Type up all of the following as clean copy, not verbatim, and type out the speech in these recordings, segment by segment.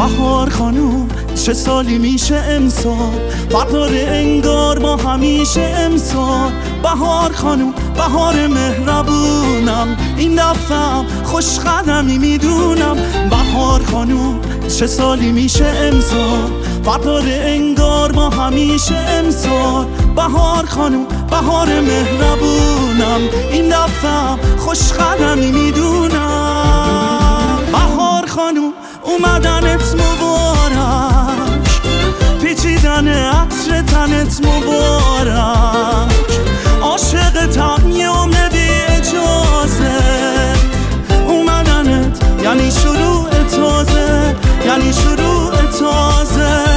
بهار خانوم چه سالی میشه امسال، فرق انگار ما همیشه امسال. بهار خانوم بهار مهربونم، این دفعه خوش قدمی میدونم. بهار خانوم چه سالی میشه امسال، فرق انگار ما همیشه امسال. بهار خانوم بهار مهربونم، این دفعه خوش قدمی میدونم. بهار خانوم اومدنت مبارک، پیچیدن عطر تنت مبارک. عاشقتم یه عمر بی اجازه، اومدنت یعنی شروع تازه، یعنی شروع تازه.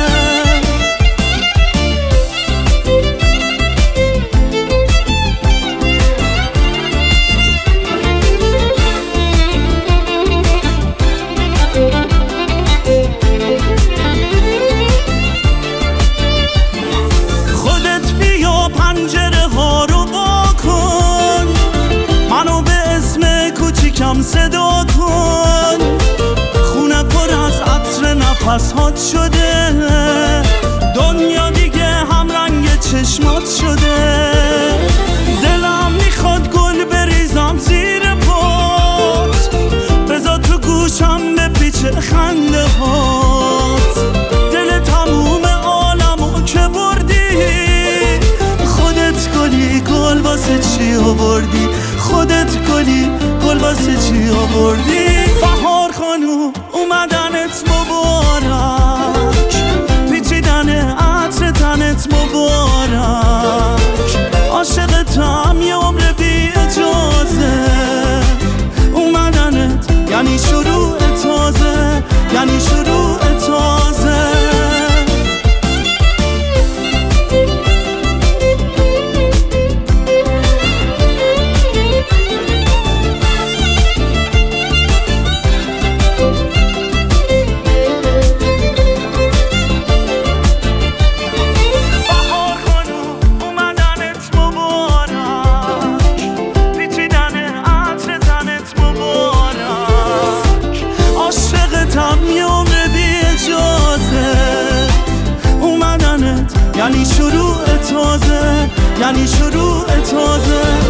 صدا کن، خونه پر از عطر نفس هات شده، دنیا دیگه هم رنگ چشمات شده. دلم میخواد گل بریزم زیر پات، بذار تو گوشم بپیچه خنده هات. دل تموم عالمو که بردی، خودت گلی گل واسه چی آوردی، خودت گلی گل واسه چی آوردی. بهار خانوم اومدنت مبارک، پیچیدن عطر تنت مبارک. عاشقتم یه عمر بی اجازه، اومدنت یعنی شروع تازه، یعنی شروع تازه. یعنی شروع تازه، یعنی شروع تازه.